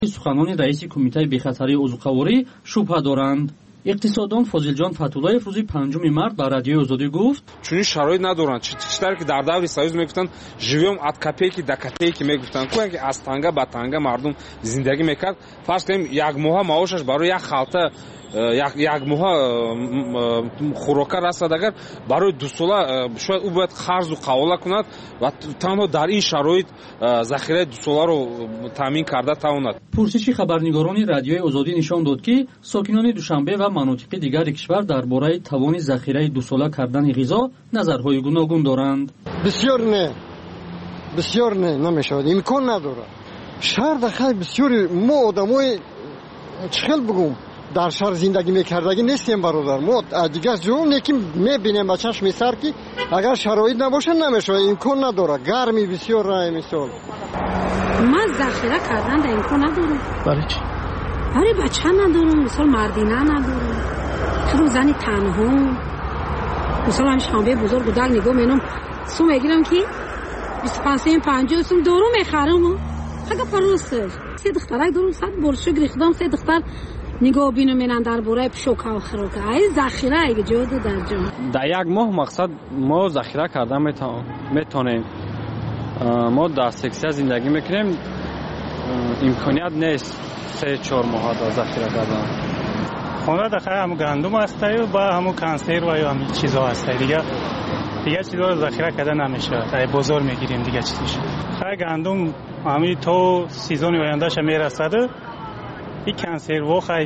سخنان رئیس کمیته بخطری عضوقواری شبهه دارند. اقتصاددان فاضلجان فتولایف روز 5 март ба радиои озодӣ гуфт: чунин шароит надоранд. читар ки дар даври союз мегуфтанд живем от копейки до копейки мегуфтанд. кӯе ки аз танга ба танга мардум зиндагӣ мекард. фарз кунем як моҳа маошаш барои як халта як моҳа хӯрока расад, агар барои 2 сола шояд ӯ бояд қарзу қавола кунад ва танҳо дар ин шароит захираи 2 соларо таъмин карда тавонад. пурсиши хабарнигорони радиои озодӣ нишон дод ки сокинони душанбе ва манотиқи дигари кишвар дар бораи тавони захираи 2 сола кардани ғизо назарҳои гуногун доранд. бисёр не намешавад, имкон надорад. шаҳр дахай бисёри мо одамои чихел бугум дар шаҳр зиндагӣ мекардагӣ нестем бародар. мо дигар ҷо неки мебинем ба чашми сар ки агар шароит набошад намешавад, имкон надорад. гарми бисёр мисол ман захира кардан да имкон надорам. барои чӣ? барои бача надорам, мисол мардина надорам. чун зани танҳо. мисол ҳам шанбе бузург гудак нигоҳ менам сум мегирам ки 25-50 сум дору мехарам. ага паросташ. се духтарак дорам, 100 бор шукри худам, се духтар нигоҳ бинам менан дар бораи пушока ва хирока. ай захира айҷоду дар ҷо. дар як моҳ мақсад мо захира кардан метонем. мо дар сексия зиндагӣ мекунем. имконият нест 3-4 моҳ дар захира кардан. хона дахай ҳам гандум астаю ба ҳаму консерва ё ҳамин чизо астаю. дигар чизоро захира карда намешавад. ай бозор мегирем дигар чизош. хай гандум ҳамин то сезони ояндаша мерасаду این کنسرو خیلی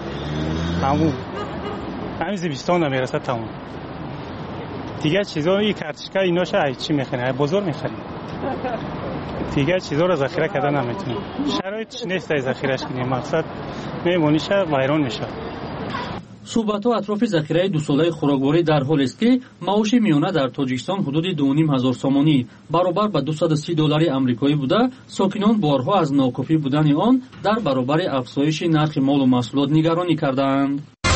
همین زمستان هم میرسه تمام. دیگه چیزا این کارتشکا ایناش چی میخرن؟ بازار میخرن. دیگه چیزا رو ذخیره کردن نمیتونیم. شرایطش نیست از ذخیرهش کنیم. مقصد میمونیشه ویران میشه. суҳбатҳо атрофи захираи 2 солаи хӯрокворӣ дар ҳоле аст ки маоши миёна дар тоҷикистон ҳудуди 2500 сомонӣ баробар ба $230 амрикоӣ буда, сокинон борҳо аз нокофӣ будани он дар баробари афзоиши нархи молу маҳсулот нигаронӣ кардаанд.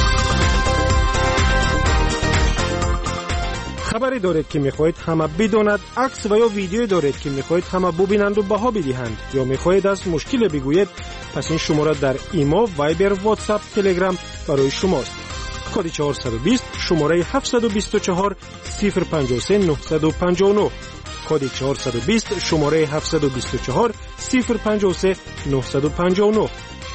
خبری دارید که میخواهید همه بداند، عکس و یا ویدیویی دارید که میخواهید همه ببینند و بها بدهند، یا میخواهید از مشکل بگویید، پس این شماره در ایما، وایبر، واتساپ، تلگرام برای شماست. کد 420 شماره 724 053 959. کد 420 شماره 724 053 959.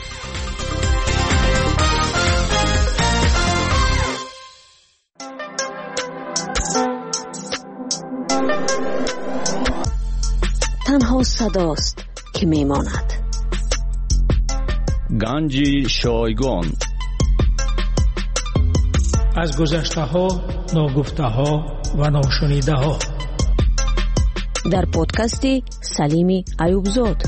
تنها صداست که میماند. گنج شایگان. از گذشته ها، ناگفته ها و ناشنیده ها. در پادکست سلیمی ایوبزاد.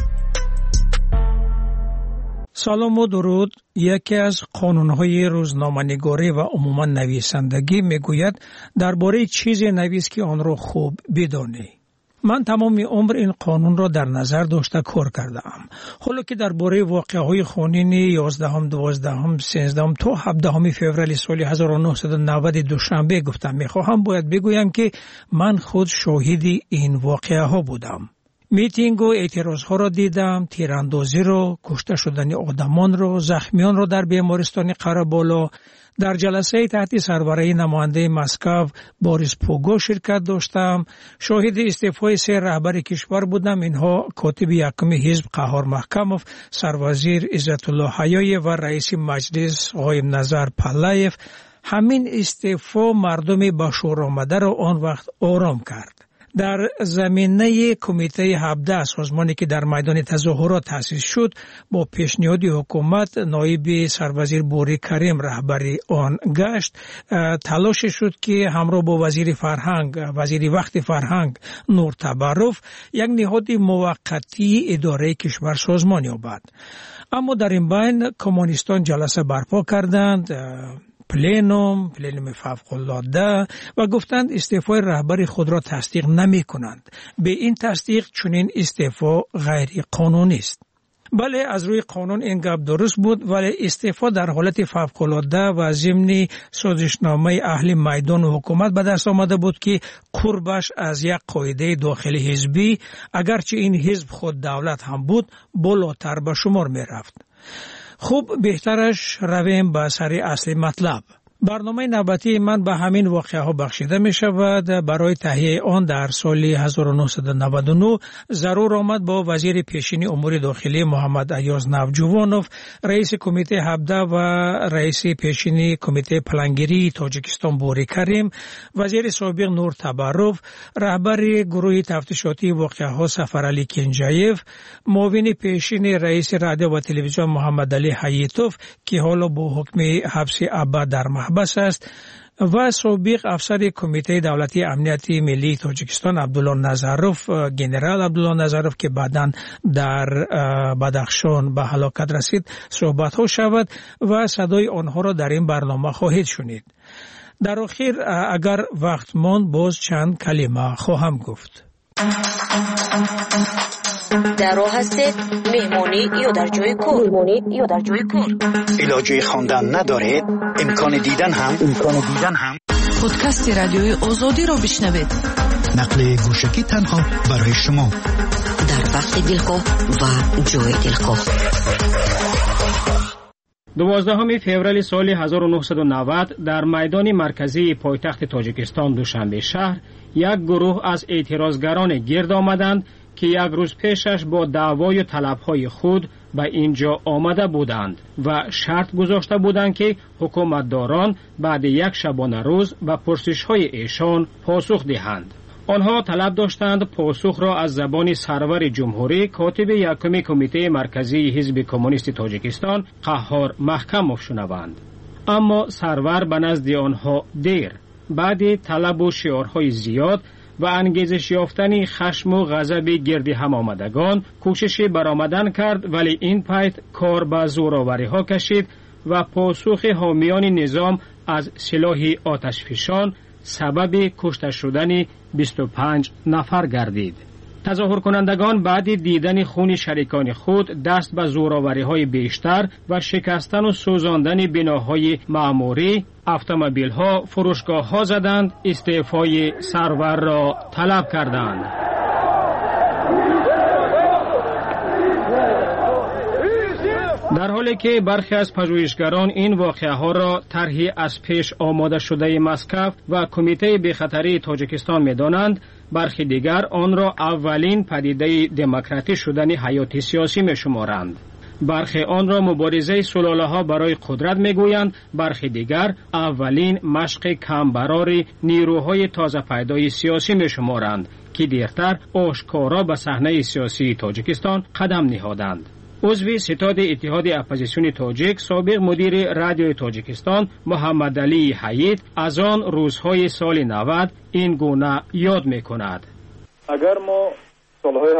سلام و درود. یکی از قانونهای روزنامه‌نگاری و عموما نویسندگی میگوید درباره چیزی نویس که آن را خوب بدانی. من تمام عمر این قانون را در نظر داشته کار کردم. حالا که درباره واقعه‌های قانونی 11ام، 12ام، 13ام تا 17 فوریه سال 1990 دوشنبه گفتم میخواهم باید بگویم که من خود شاهد این واقعه‌ها بودم. میتینگ و اعتراضها را دیدم، تیراندازی را، کشته شدن آدمان را، زخمیان را در بیمارستان قره‌بالا. در جلسه تحت سربرایی نماینده مسکو بوریس پوگو شرکت داشتم. شاهد استعفای 3 رهبر کشور بودم. اینها کاتب یکم حزب قهار محکموف، سروزیر عزت الله حیایی و رئیس مجلس آقای نظر پهلویف. همین استعفا مردم به شور آمده را آن وقت آرام کرد. در زمینه کمیته 17 سازمانی که در میدان تظاهرات تأسیس شد، با پیشنهاد حکومت نایب سروزیر بوری کریم رهبری آن گشت. تلاش شد که همراه با وزیر وقت فرهنگ نور تبرف یک نهاد موقتی اداره کشور سازمان یابد. اما در این بین کمونیستان جلسه برپا کردند، پلنوم فوق‌العاده، و گفتند استعفای رهبر خود را تصدیق نمی کنند. به این تصدیق چنین استعفا غیر قانونی است. بله از روی قانون این گپ درست بود، ولی استعفا در حالت فوق‌العاده و ضمن سازشنامه اهل میدان و حکومت به دست آمده بود که قربش از یک قاعده داخلی حزبی، اگرچه این حزب خود دولت هم بود، بالاتر به شمار می رفت. خوب بهترش رویم به سر اصل مطلب. برنامه نوبتی من به همین واقعه ها بخشیده می شود. برای تهیه آن در سال 1999 ضرور آمد با وزیر پیشین امور داخلی محمد ایاز نوجوانوف، رئیس کمیته 17 و رئیس پیشین کمیته پلانگیری تاجیکستان بوری کریم، وزیر سابق نور تبروف، رهبر گروه تفتیشاتی واقعه ها سفرعلی کنجایف، معاون پیشین رئیس رادیو و تلویزیون محمد علی حییتوف که حالا با حکم حبس ابد در محبس است، و سابق افسر کمیته دولتی امنیت ملی تاجیکستان عبدالله نظروف، گنرال عبدالله نظروف که بعداً در بدخشان به هلاکت رسید صحبت ها شود و صدای آنها را در این برنامه خواهید شنید. در آخر اگر وقت ماند باز چند کلمه خواهم گفت. در راه هستید مهمانی یا در جای کار، علاجه خواندن ندارید، امکان دیدن هم پادکست رادیوی آزادی را بشنوید. نقل گوشکی تنها برای شما در وقت دلخواه و جای دلخواه. 12 فوریه سال 1990 در میدان مرکزی پایتخت تاجیکستان دوشنبه شهر یک گروه از اعتراضگران گرد آمدند که یک روز پیشش با دعوای و طلبهای خود به اینجا آمده بودند و شرط گذاشته بودند که حکومتداران بعد یک شبانه روز به پرسش‌های ایشان پاسخ دهند. آنها طلب داشتند پاسخ را از زبان سرور جمهوری کاتب یکم کمیته مرکزی حزب کمونیست تاجیکستان قهار محکموف شنوند. اما سرور به نزد آنها دیر بعد طلب و شعارهای زیاد و انگیزش یافتن خشم و غضب گرد هم آمدگان کوشش برآمدن کرد، ولی این پایت کار به زورآوری ها کشید و پاسخ حامیان نظام از سلاح آتشفشان سبب کشته شدن 25 نفر گردید. تظاهر کنندگان بعد دیدن خون شریکان خود دست به زورآوری های بیشتر و شکستن و سوزاندن بناهای معموری، اتومبیل ها، فروشگاه ها زدند، استعفای سرور را طلب کردند. در حالی که برخی از پژوهشگران این واقعه ها را طرحی از پیش آماده شده مسکو و کمیته بی‌خطری تاجیکستان می‌دانند، برخی دیگر آن را اولین پدیده دموکراتی شدن حیات سیاسی می‌شمارند. برخی آن را مبارزه سلاله‌ها برای قدرت می‌گویند، برخی دیگر اولین مشق کمبرار نیروهای تازه پیدای سیاسی می‌شمارند که دیرتر آشکارا به صحنه سیاسی تاجیکستان قدم نهادند. عضو ستاد اتحاد اپوزیسیون تاجیک، سابق مدیر رادیوی تاجیکستان محمد علی حیید از آن روزهای سال 90 این گونه یاد می‌کند. اگر ما سالهای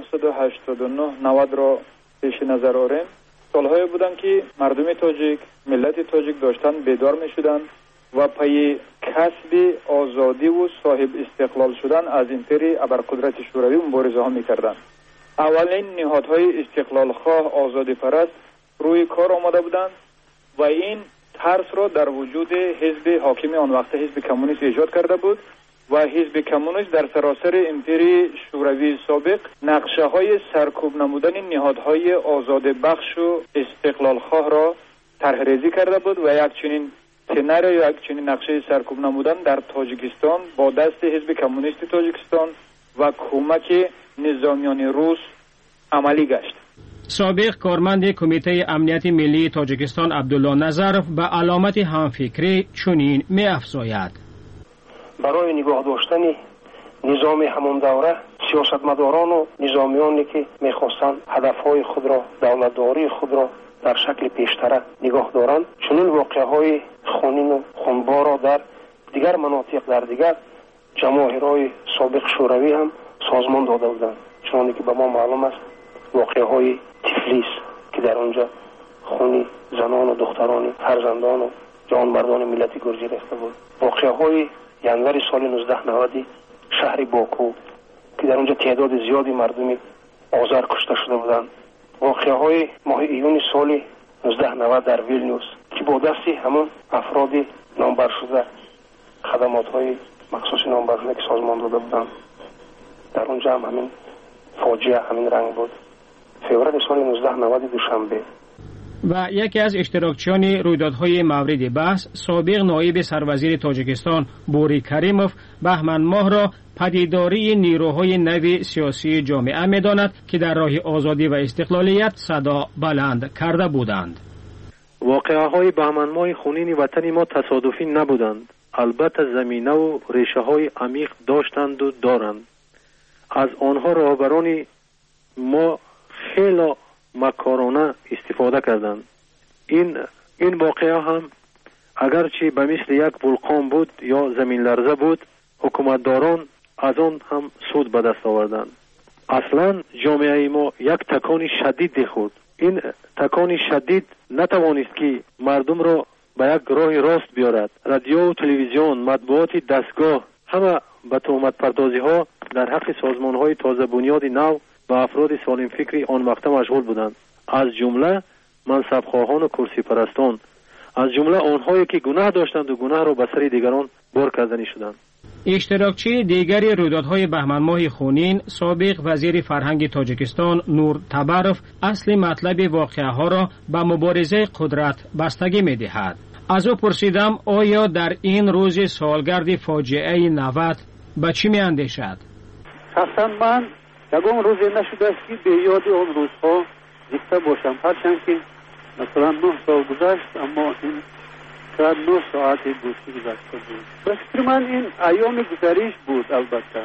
1989-90 را پیش نظر آوریم، سالهایی بودند که مردم تاجیک، ملت تاجیک داشتن بیدار می‌شدند و پای کسب آزادی و صاحب استقلال شدن از امپری ابرقدرت شوروی مبارزه ها می‌کردند. اولین نهادهای استقلال خواه آزادی پرست روی کار آمده بودند و این ترس را در وجود حزب حاکم آن وقت حزب کمونیست ایجاد کرده بود و حزب کمونیست در سراسر امپری شوروی سابق نقشه های سرکوب نمودن نهادهای آزاد بخش و استقلال خواه را طرح ریزی کرده بود و یک چنین سناریو یا یک چنین نقشه سرکوب نمودن در تاجیکستان با دست حزب کمونیست تاجیکستان و کمک نظامیان روس عملی گشت. سابق کارمند کمیته امنیت ملی تاجیکستان عبدالله نظروف به علامت همفکری چنین می‌افزاید: برای نگاه داشتن نظام همان دوره سیاستمداران و نظامیانی که می‌خواستند هدفهای خود را، دولتداری خود را در شکل پیشتر نگاه دارند، چنین واقعه‌های خونین و خونبار را در دیگر مناطق، در دیگر جماهیرهای سابق شوروی هم سازمان داده بودند. چون که به ما معلوم است واقعه های تفلیس که در آنجا خونی زنان و دختران فرزندان و جوانمردان ملت گرجی ریخته بود. واقعه های ینور سال 1990 شهر باکو که در آنجا تعداد زیادی مردم آذر کشته شده بودند واقعه‌های ماه ایون سال 1990 در ویلنیوس که با دست همون افراد نامبر شده خدمات‌های مخصوص نامبر شده که سازمان داده بودند در اونجا هم همین فاجعه همین رنگ بود. فوریه سال 1990 دوشنبه. و یکی از اشتراکچیان رویدادهای مورد بحث سابق نایب سروزیر تاجیکستان بوری کریموف بهمن ماه را پدیداری نیروهای نو سیاسی جامعه می‌داند که در راه آزادی و استقلالیت صدا بلند کرده بودند. واقعه‌های بهمن ماه خونین وطن ما تصادفی نبودند. البته زمینه و ریشه‌های عمیق داشتند و دارند. از آنها رهبران ما خیلی مکارانه استفاده کردند. این واقعه هم اگرچه به مثل یک ولکان بود یا زمین لرزه بود، حکومتداران از آن هم سود به دست آوردند. اصلا جامعه ما یک تکان شدید خورد. این تکان شدید نتوانست که مردم را به یک راه راست بیارد. رادیو و تلویزیون، مطبوعات دستگاه همه به تهمت پردازی ها در حق سازمان های تازه بنیاد نو و افراد سالم فکری آن وقت مشغول بودند، از جمله منصبخواهان و کرسی پرستان، از جمله آنهایی که گناه داشتند و گناه را به سر دیگران بار کردنی شدند. اشتراکچی دیگری رویدادهای بهمن ماه خونین سابق وزیر فرهنگ تاجیکستان نور تبروف اصل مطلب واقعه ها را به مبارزه قدرت بستگی می دهد. از او پرسیدم آیا در این روز سالگرد فاجعه 90 به چی می اندیشد؟ شخصا من یگان روزی نشده است که به یاد آن روزها زنده باشم، هرچند که مثلا 9 سال گذشت، اما این شاید 9 ساعت دوستی گذشته بود. به فکر من این ایام گذریش بود. البته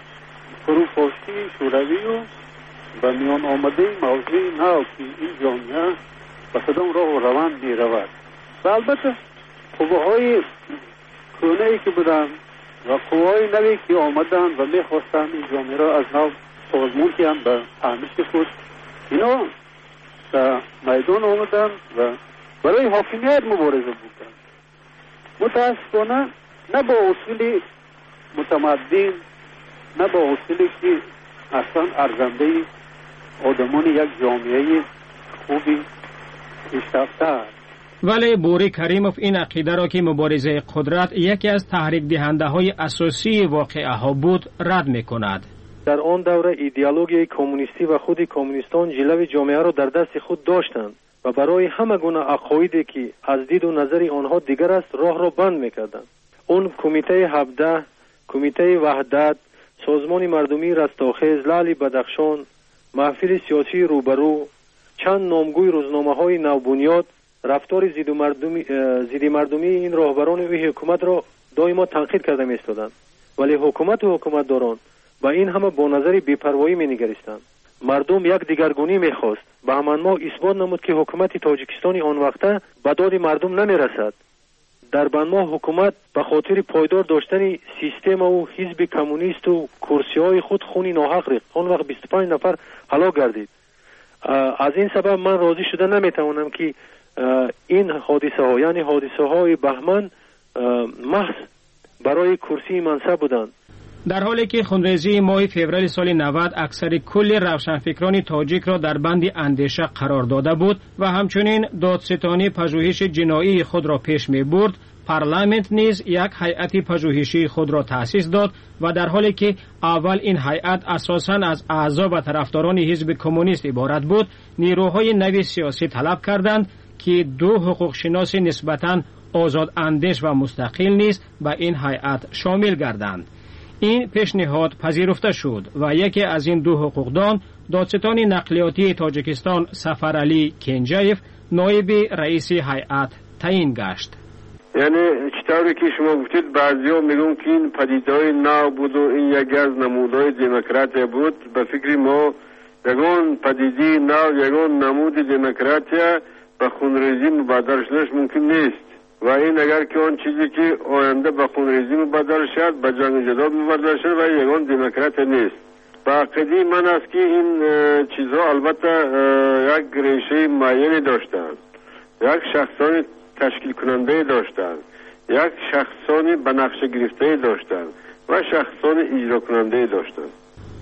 فروپاشی شوروی و به میان آمده موضوع نو که این جامعه به کدام راه و روند می رود و البته قوه‌های کهنه‌ای که بودند و قوه‌های نوی که آمدند و می خواستند این جامعه را از نو سازمان که هم به تعمیش خود اینا در میدان آمدند و برای حاکمیت مبارزه بودند. متاسفانه نه با اصول متمدن، نه با اصولی که اصلا ارزنده آدمان یک جامعه خوبی پیشرفته است. ولی بوری کریموف این عقیده را که مبارزه قدرت یکی از تحریک دهنده های اساسی واقعه ها بود رد می کند. در آن دوره ایدئولوژی کمونیستی و خود کمونیستان جلوی جامعه را در دست خود داشتند و برای همه گونه عقایدی که از دید و نظر آنها دیگر است راه را بند می‌کردند. اون کمیته 17، کمیته وحدت، سازمان مردمی رستاخیز، لعل بدخشان، محفل سیاسی روبرو، چند نامگوی روزنامه‌های نوبنیاد رفتار ضد مردمی این راهبران و حکومت را دائما تنقید کرده می‌ایستادند. ولی حکومت و حکومتداران با این همه با نظر بی‌پروایی می‌نگریستند. مردم یک دیگرگونی می‌خواست. بهمن ماه اثبات نمود که حکومت تاجیکستان آن وقته به داد مردم نمی‌رسد. در بهمن ماه حکومت به خاطر پایدار داشتن سیستم و حزب کمونیست و کرسی‌های خود خونی ناحق ریخت. آن وقت 25 نفر هلاک گردید. از این سبب من راضی شده نمی‌توانم که این حادثه‌ها یعنی حادثه‌های بهمن محض برای کرسی منصب بودند. در حالی که خونریزی ماه فوریه سال 90 اکثر کل روشنفکران تاجیک را در بند اندیشه قرار داده بود و همچنین دادستانی پژوهش جنایی خود را پیش می برد، پارلمانت نیز یک هیئت پژوهشی خود را تأسیس داد و در حالی که اول این هیئت اساساً از اعضا و طرفداران حزب کمونیست عبارت بود، نیروهای نوی سیاسی طلب کردند که 2 حقوقشناس نسبتاً آزاد اندیش و مستقل نیز به این هیئت شامل گردند. این پیشنهاد پذیرفته شد و یکی از این 2 حقوقدان دادستان نقلیاتی تاجیکستان سفرعلی کنجایف نایب رئیس هیئت تعیین گشت. یعنی چطوری که شما گفتید بعضیا میگن که این پدیده‌های نو بود و این یکی از نمودهای دموکراسی بود. به فکر ما یگان پدیده نو، یگان نمود دموکراسی به خونریزی مبادر شدنش ممکن نیست و این اگر که آن چیزی که آینده به خونریزی مبادر شد به جنگ جدال مبادر شد و یگان دموکرات نیست. با عقیده من است که این چیزها البته یک ریشه معینی داشتند، یک شخصانی تشکیل کننده داشتند، یک شخصانی به نقشه گرفته داشتند و شخصانی اجرا کننده داشتند.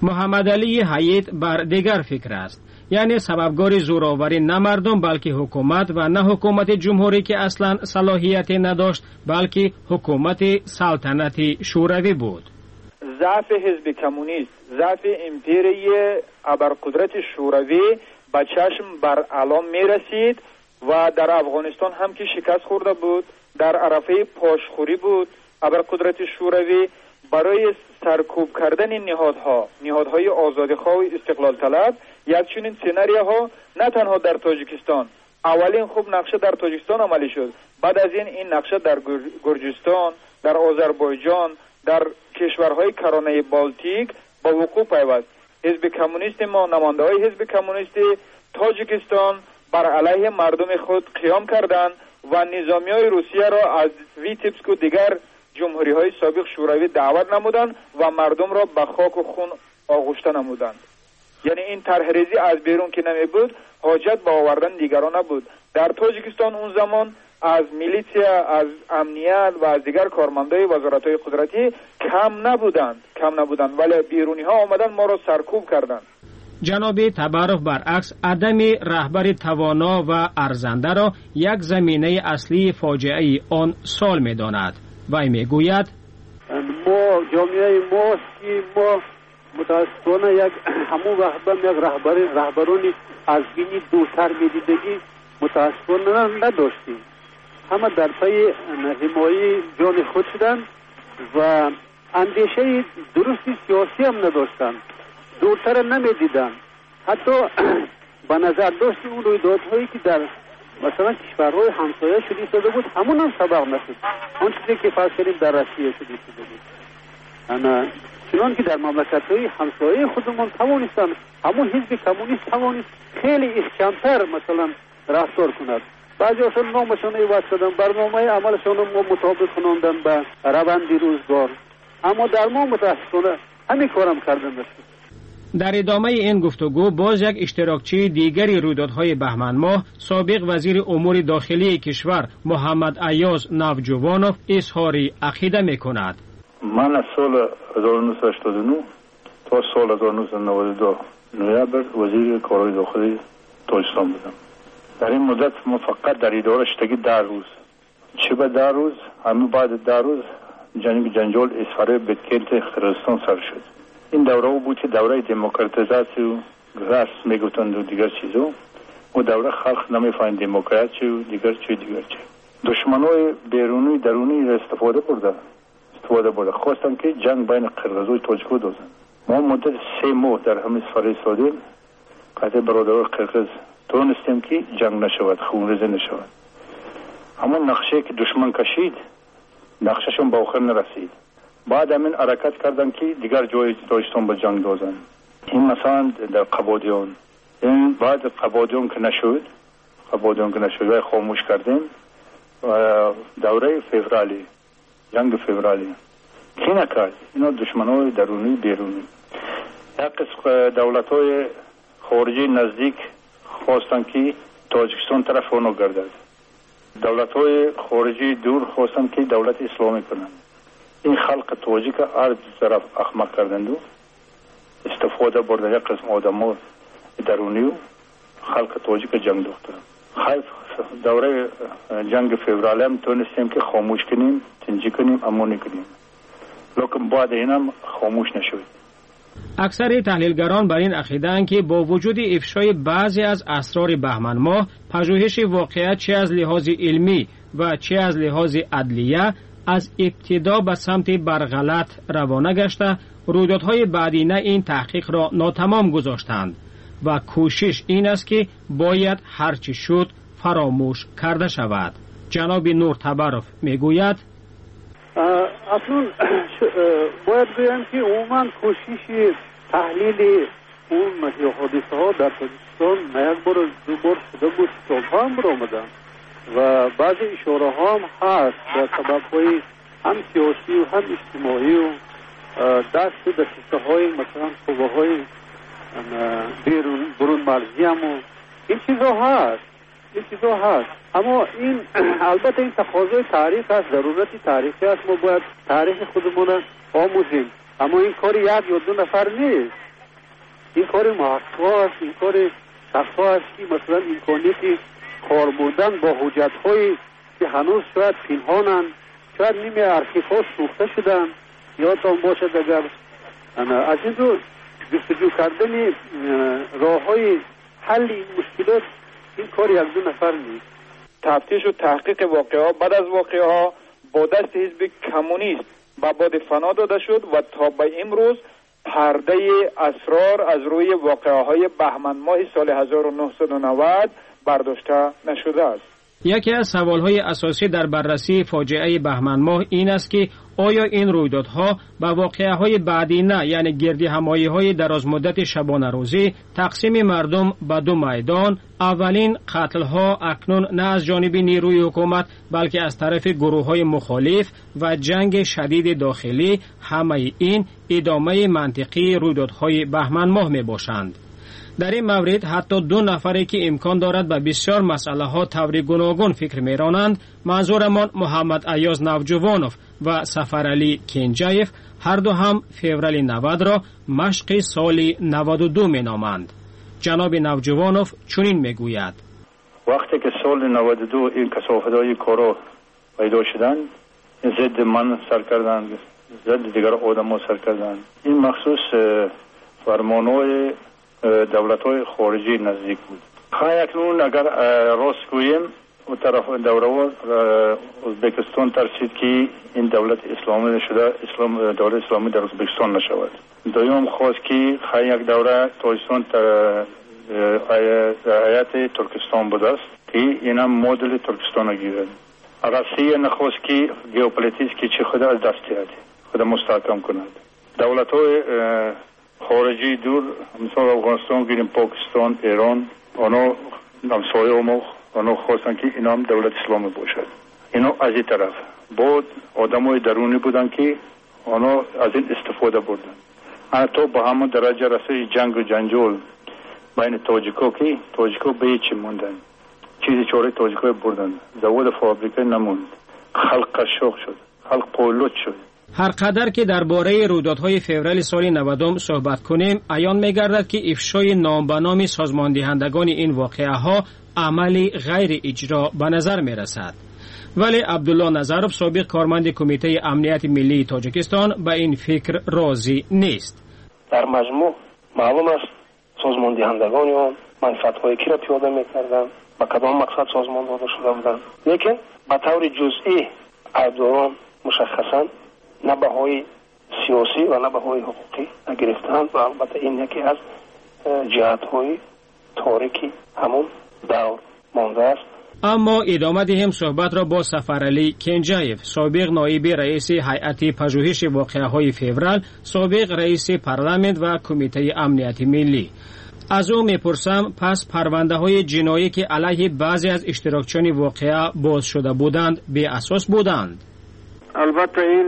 محمد علی حیات بر دیگر فکر است، یعنی سببگار زوراوری نه مردم بلکه حکومت و نه حکومت جمهوری که اصلا صلاحیت نداشت بلکه حکومت سلطنتی شوروی بود. ضعف حزب کمونیست، ضعف امپیری ابرقدرت شوروی به چشم بر علام می رسید و در افغانستان هم که شکست خورده بود، در عرفه پاشخوری بود ابرقدرت شوروی. برای سرکوب کردن نهادهای آزادیخواه و استقلال طلب یک چنین سناریوها نه تنها در تاجیکستان، اولین خوب نقشه در تاجیکستان عملی شد، بعد از این نقشه در گرجستان، در آذربایجان، در کشورهای کرانه بالتیک با وقوع پیوست. حزب کمونیست ما، نماینده‌های حزب کمونیست تاجیکستان بر علیه مردم خود قیام کردند و نظامیای روسیه را از ویتبسک و دیگر جمهوری‌های سابق شوروی دعوت نمودند و مردم را به خاک و خون آغشته نمودند. یعنی این طرحریزی از بیرون که نمی بود، حاجت به آوردن دیگران نبود. در تاجیکستان اون زمان از میلیسیا، از امنیت و از دیگر کارمندای وزارت‌های قدرتی کم نبودند ولی بیرونی‌ها آمدن ما را سرکوب کردند. جناب تبارف برعکس عدم رهبر توانا و ارزنده را یک زمینه اصلی فاجعه آن سال می‌داند. وی میگوید ما جامعه ما متاسفانه یک رهبرانی از بینی دورتر می‌دیدگی متاسفانه نداشتیم. همه در پی حمایت جان خود شدند و اندیشه درستی سیاسی هم نداشتند، دورتر نمیدیدند. حتی به نظر داشتیم اون رویدادهایی که در مثلا کشورهای همسایه شده بود همون هم سبق نشد، آن چیزی که فرض کنیم در روسیه شده بود. چنان که در مملکت‌های همسایه خودمون توانستن همون حزب کمونیست توانست خیلی احکام‌تر مثلا رفتار کند. بعضی اصلا نامشان عوض کردن، برنامه عملشان ما مطابق کناندن به روند روزگار، اما در ما متاسفانه همین کارم کردن نشد. در ادامه این گفتگو باز یک اشتراکچی دیگری رویدادهای بهمن ماه سابق وزیر امور داخلی کشور محمد ایاز نوجوانوف اظهار عقیده می‌کند. من از سال 1989 تا سال 1992 نوامبر وزیر کارهای داخلی تاجیکستان بودم. در این مدت ما فقط در اداره شدگی 10 روز، چه به 10 روز همین بعد 10 روز جنجال اسفاره بدکیت خرستان سر شد. این دوره بود که دوره دموکراتیزاسی و گرس میگفتند و دیگر چیزا، و دوره خلق نمیفهمید دموکراسی و دیگر چی. دشمنای بیرونی درونی استفاده برده خواستن که جنگ بین قرغیز و تاجیکو دوزن. ما مدت 3 ماه در همین سفر سادیم قطع برادران قرغیز تونستیم که جنگ نشود، خونریزی نشود. اما نقشه که دشمن کشید نقشهشون به آخر نرسید. بعد همین حرکت کردن که دیگر جای تاجیکستان به جنگ دوزن. این مثلا در قبادیان، این بعد قبادیان که نشد و خاموش کردیم و دوره فوریه، جنگ فوریه کی نکرد؟ اینا دشمنای درونی بیرونی. یک قسم دولت‌های خارجی نزدیک خواستن که تاجیکستان طرف اونو گردد. دولت‌های خارجی دور خواستن که دولت اسلامی کنند. این خلق تاجیک هر طرف احمق کردند و استفاده برده یک قسم آدم‌ها درونی و خلق تاجیک جنگ دوختن. خیلی دوره جنگ فوریه هم تونستیم که خاموش کنیم، تنجی کنیم، امانی کنیم، لیکن بعد اینم خاموش نشد. اکثر تحلیلگران بر این عقیده‌اند که با وجود افشای بعضی از اسرار بهمن ماه، پژوهش واقعیت چه از لحاظ علمی و چه از لحاظ عدلیه از ابتدا به سمت برغلط روانه گشته، رویدادهای بعدینه این تحقیق را ناتمام گذاشتند و کوشش این است که باید هرچی شد فراموش کرده شود. جناب نور تبارف میگوید اصلا باید بگم که عموما کوشش تحلیل اون حادثه ها در تاجیکستان یک بار دو بار شده بود، سالها هم برآمدن و بعضی اشاره ها هم هست به سبب های هم سیاسی و هم اجتماعی و دست دسته های مثلا قوه های برون مرزی هم و این چیزا هست. اما این البته این تقاضای تاریخ است، ضرورتی تاریخی است. ما باید تاریخ خودمون آموزیم، اما این کار یک یا دو نفر نیست. این کار محقق است، این کار صفا است که مثلا امکانیت کار بردن با حجت‌هایی که هنوز شاید پنهانند، شاید نیمه ارشیف‌ها سوخته شدن. یادتان باشد اگر از این رو جستجو کردن راه‌های حل این مشکلات این کار یک دو نفر نیست. تفتیش و تحقیق واقعه بعد از واقعه ها با دست حزب کمونیست به باد فنا داده شد و تا به امروز پرده اسرار از روی واقعه های بهمن ماه سال 1990 برداشته نشده است. یکی از سوالهای اساسی در بررسی فاجعه بهمن ماه این است که آیا این رویدادها به واقعه‌های بعدی نه، یعنی گردی همایی‌های دراز مدت شبانه روزی، تقسیم مردم به دو میدان، اولین قتل‌ها اکنون نه از جانب نیروی حکومت بلکه از طرف گروه‌های مخالف و جنگ شدید داخلی، همه این ادامه منطقی رویدادهای بهمن ماه میباشند. در این مورد حتی دو نفری که امکان دارد به بسیار مسئله ها طور گوناگون فکر میرانند، منظورمان محمد ایاز نوجوانوف و سفرعلی کنجایف، هر دو هم فوریه 90 را مشق سال 92 مینامند. جناب نوجوانوف چنین میگوید: وقتی که سال 92 این کثافت‌های کارا پیدا شدند، ضد من سر کردند، ضد دیگر آدم‌ها سر کردند. این مخصوص فرمان‌های دولت‌های خارجی نزدیک بود. اکنون اگر راست گوییم و طرف دوره ازبکستان ترسید که این دولت اسلامی شده، دولت اسلامی در ازبکستان نشود. دوم خواست که یک دوره تاجیکستان هیئت ترکستان بود است که این هم مدل ترکستان گیرد. روسیه نخواست که ژئوپلیتیک که خود از دست دهد، خود مستحکم کند. دولت‌های خارجی دور مثلا افغانستان گیریم، پاکستان، ایران، آنها همسایه ما آنها خواستن که اینا هم دولت اسلامی باشد. اینا از این طرف بود آدمای درونی بودن که آنها از این استفاده بردن. حتی با همون درجه رسید جنگ و جنجال بین تاجیکا که تاجیکا به هیچی موندن، چیزی چاره تاجیکا بردن، زواد فابریکه نموند، خلق قشاق شد، خلق پولوت شد. هر قدر که درباره رویدادهای فوریه سال 90 صحبت کنیم، عیان می‌گردد که افشای نام به نام سازماندهندگان این واقعه‌ها عملی غیر اجرا به نظر می‌رسد. ولی عبدالله نظرов سابق کارمند کمیته امنیت ملی تاجیکستان به این فکر راضی نیست. در مجموع معلوم است سازماندهندگان آن منفعت‌های کی را پیاده می‌کردند، با کدام مقصد سازمان داده شده بودند، لیکن به طور جزئی ایبداران مشخصاً نه بهای سیاسی و نه بهای حقوقی گرفتند و البته این یکی از جهت‌های تاریکی همون دور مانده است. اما ادامه دهیم صحبت را با سفرعلی کنجایف، سابق نایب رئیس هیئت پژوهش واقعه‌های فوریه، سابق رئیس پارلمان و کمیته امنیت ملی. از او میپرسم پس پرونده‌های جنایی که علیه بعضی از اشتراکچیان واقعه باز شده بودند به اساس بودند؟ البته این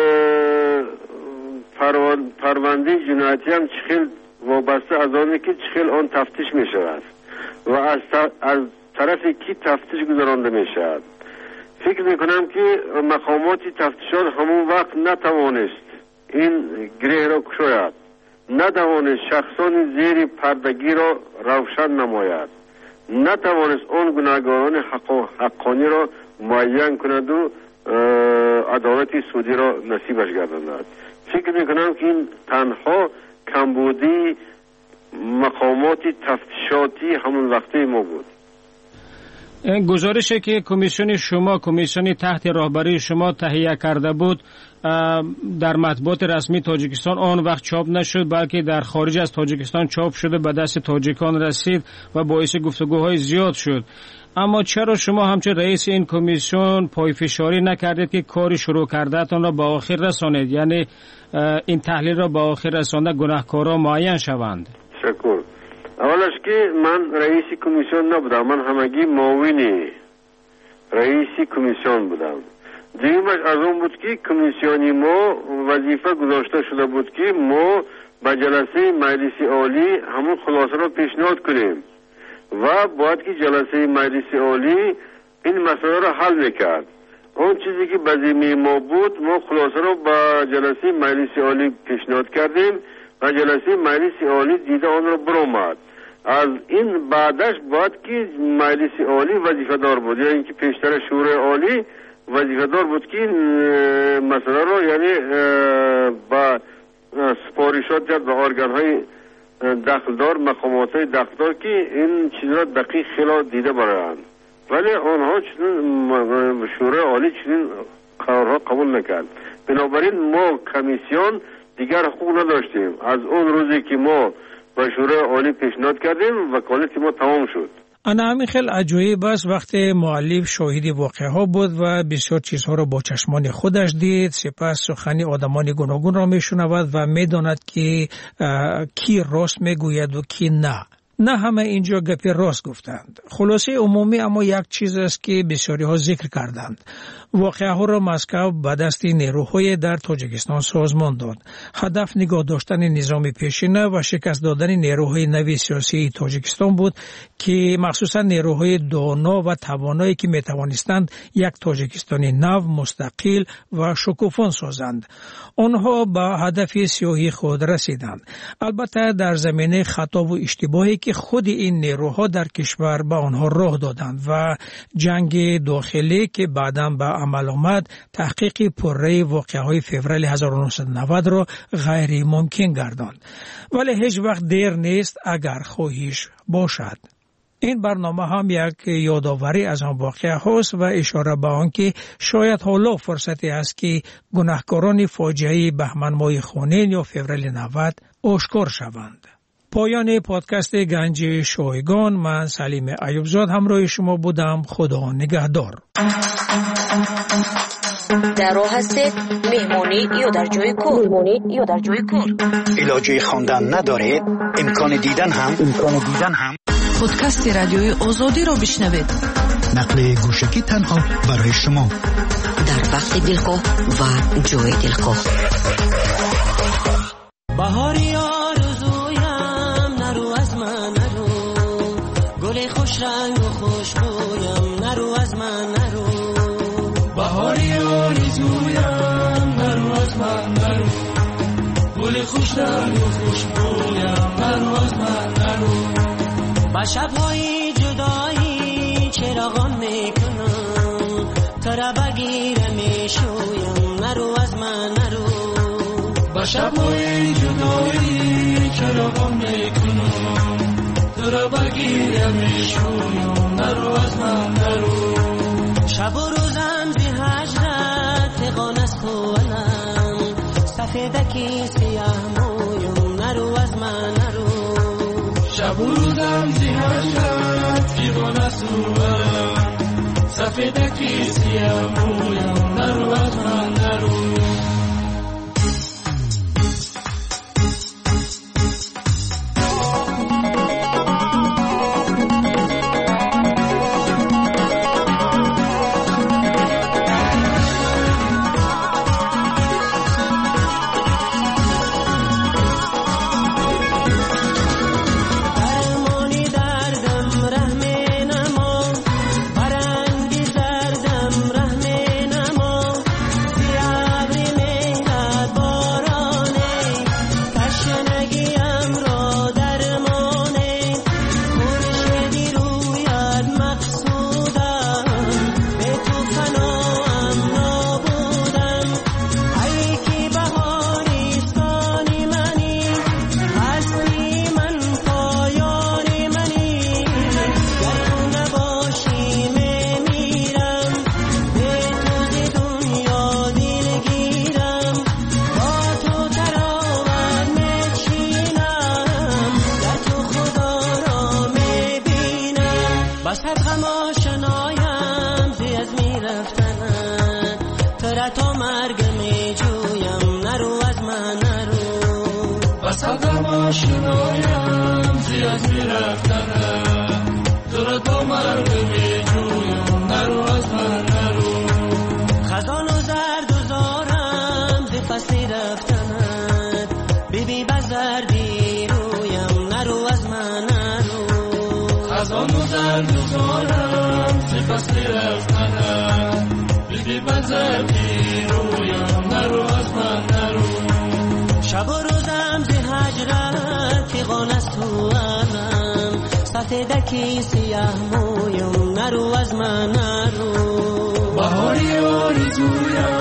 پرونده جنایتی هم چخیل وابسته از آنه که چخیل آن تفتیش می شود و از طرف کی تفتیش گذرانده می شود. فکر می کنم که مقامات تفتیشات همون وقت نتوانست این گره را کشاید، نتوانست شخصان زیر پردگی را روشن نماید، نتوانست آن گناهکاران حقانی را معین کند و عدالت سودی را نصیبش گرداند. فکر میکنم که این تنها کمبودی مقامات تفتیشاتی همون وقته ما بود. گزارشی که کمیسیون شما، کمیسیون تحت راهبری شما تهیه کرده بود در مطبوعات رسمی تاجیکستان آن وقت چاپ نشد، بلکه در خارج از تاجیکستان چاپ شده به دست تاجیکان رسید و باعث گفتگوهای زیاد شد. اما چرا شما همچون رئیس این کمیسیون پایفشاری نکردید که کاری شروع کردهتان را به آخر رسانید، یعنی این تحلیل را به آخر رسانده گناهکاران معین شوند؟ شکر. اولش که من رئیس کمیسیون نبودم، من همگی معاون رئیس کمیسیون بودم. دیگرش از اون بود که کمیسیونی ما وظیفه گذاشته شده بود که ما به جلسه مجلس عالی همون خلاصه را پیشنهاد کنیم و باید که جلسه مجلس عالی این مسئله را حل میکرد. اون چیزی که به ذمه ما بود، ما خلاصه را به جلسه مجلس عالی پیشنهاد کردیم و جلسه مجلس عالی دیده آن را برآمد. از این بعدش باید که مجلس عالی وظیفه دار بود، یا اینکه پیشتر شورای عالی وظیفه دار بود که مسئله را یعنی با سپارشات جد به ارگان های دخلدار، مقامات های دخلدار که این چیز را دقیق خلا دیده برایند، ولی آنها چنین شورای عالی چنین قرارها قبول نکرد. بنابراین ما کمیسیون دیگر حقوق نداشتیم. از اون روزی که ما به شورای عالی پیشنهاد کردیم وکالت ما تمام شد. انا همین خیلی عجایب است وقتی مؤلف شاهد واقعه ها بود و بسیار چیزها را با چشمان خودش دید، سپس سخنی آدمان گوناگون را میشنود و میداند که کی راست میگوید و کی نه همه اینجا گپی راست گفتند. خلاصه عمومی اما یک چیز است که بسیاری ها ذکر کردند. واقعه ها را مسکو به دست نیروهای در تاجیکستان سازمان داد. هدف نگاه داشتن نظام پیشینه و شکست دادن نیروهای نوی سیاسی تاجیکستان بود که مخصوصا نیروهای دانا و توانایی که می توانستند یک تاجیکستان نو، مستقل و شکوفان سازند. آنها به هدف سیاسی خود رسیدند. البته در زمینه خطا و اشتباهی که خود این نیروها در کشور به آنها راه دادند و جنگ داخلی که بعداً به عمل آمد تحقیق پره‌ی واقعه‌های فوریه 1990 را غیر ممکن گرداند. ولی هیچ وقت دیر نیست اگر خواهش باشد. این برنامه هم یک یادآوری از آن واقعه هاست و اشاره به آن که شاید حالا فرصتی است که گناهکاران فاجعه بهمن ماه خونین یا فوریه 90 آشکار شوند. پایان پادکست گنج شایگان، من سلیم ایوبزاد همراه شما بودم. خدا نگهدار. در راه هستید مهمانی یا در جای کار. علاجه خواندن ندارید؟ امکان دیدن هم پادکست رادیوی آزادی را بشنوید. نقل گوشکی تنها برای شما در وقت دلخواه و جای دلخواه. بهاری آرزویم نرو از من نرو، گل خوش رنگ و خوشبویم نرو از من نرو. بهاری آرزویم نرو از من نرو، گل خوش رنگ و خوشبویم نرو از من نرو. با شب‌های جدایی چراغان میکنم، تو را بگیرم میشویم نرو از من نرو. با شب‌های جدایی چراغان میکنم، تو را بگیرم میشویم نرو از من نرو. شب و روزم زی هجرت تقان از خونم، سفیدکی سیاه مویم نرو از من نرو. شب و روزم زی هجرت تقان از خونم، سفیدکی سیاه مویم نرو از من نرو. شب و روزم زی سفیدکی سیاه مویم نرو از من نرو بهاری آرزویم